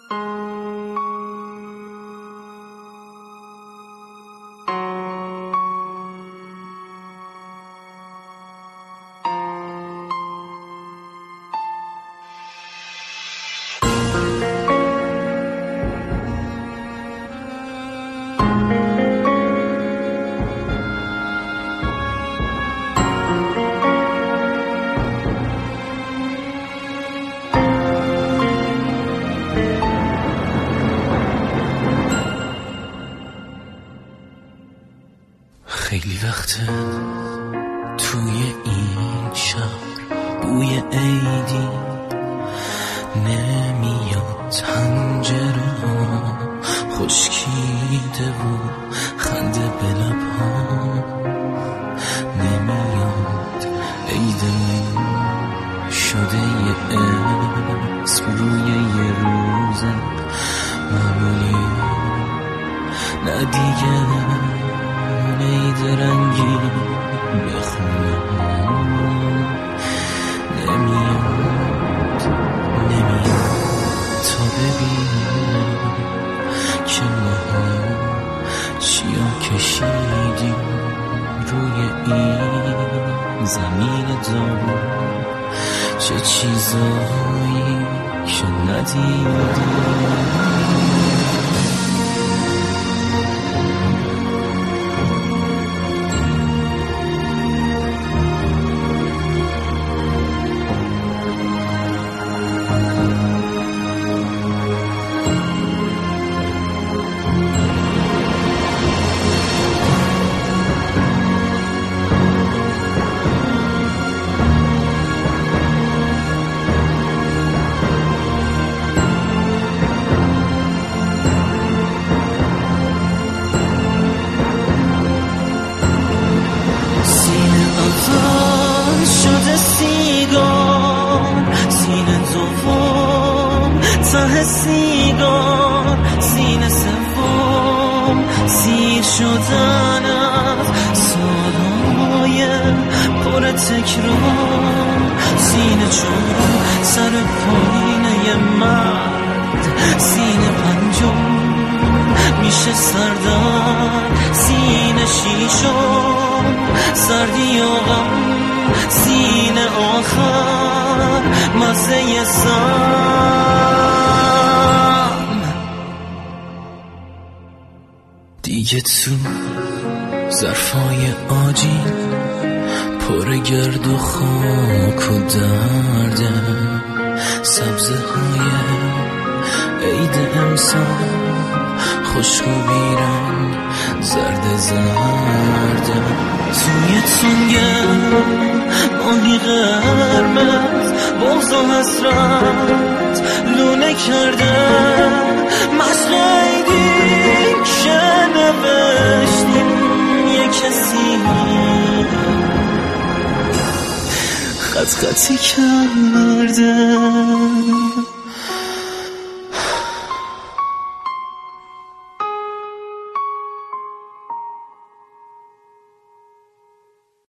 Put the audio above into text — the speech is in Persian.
خیلی وقته توی این شهر بوی عیدی نمیاد، پنجره ها خشکیده و خنده به لب ها نمیاد. عید من شده یه اسم روی یه روز معمولی، نه دیگه عید رنگی بخونم نمیاد تا ببینم که ماها چیا کشیدیم روی این زمین دارو، چه چیزایی که ندیدیم. شده سیگار سینه دوم، ته سیگار سینه سوم، سیر شدن از سالهای پر تکرار، سینه چون سر پایینه مرد، سینه پنجم میشه سردن، سینه شیشم سردی و غم، سینه آخر مزه سم. دیگه تو ظرفای آجی پر گرد و خاک و درده، سبزه های عید امسال خشک و بیرنگ زرد زرده، توی تنگه ماهی قرمز بغض و حسرت لونه کرده، مشق عیدی که نوشتیم یه کسی خط خطی کرده.